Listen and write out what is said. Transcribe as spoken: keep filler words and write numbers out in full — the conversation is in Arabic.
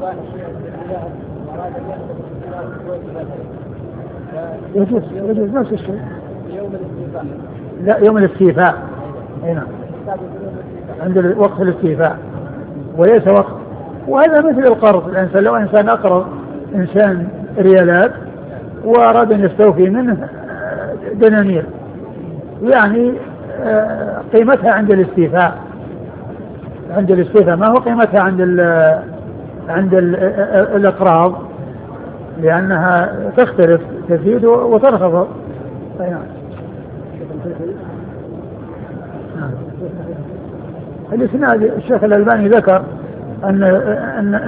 يجوز يجوز نفس الشيء. يوم الاستيفاء. لا يوم الاستيفاء. هنا عند وقت الاستيفاء وليس وقت. وهذا مثل القرض. الإنسان لو إنسان أقرض إنسان ريالات وأراد أن يستوفي منه دنانير يعني قيمتها عند الاستيفاء عند الاستيفاء ما هو قيمتها عند ال عند ال الإقراض لأنها تختلف تزيد وتنخفض. نعم. الإسناد الشيخ الألباني ذكر أن أن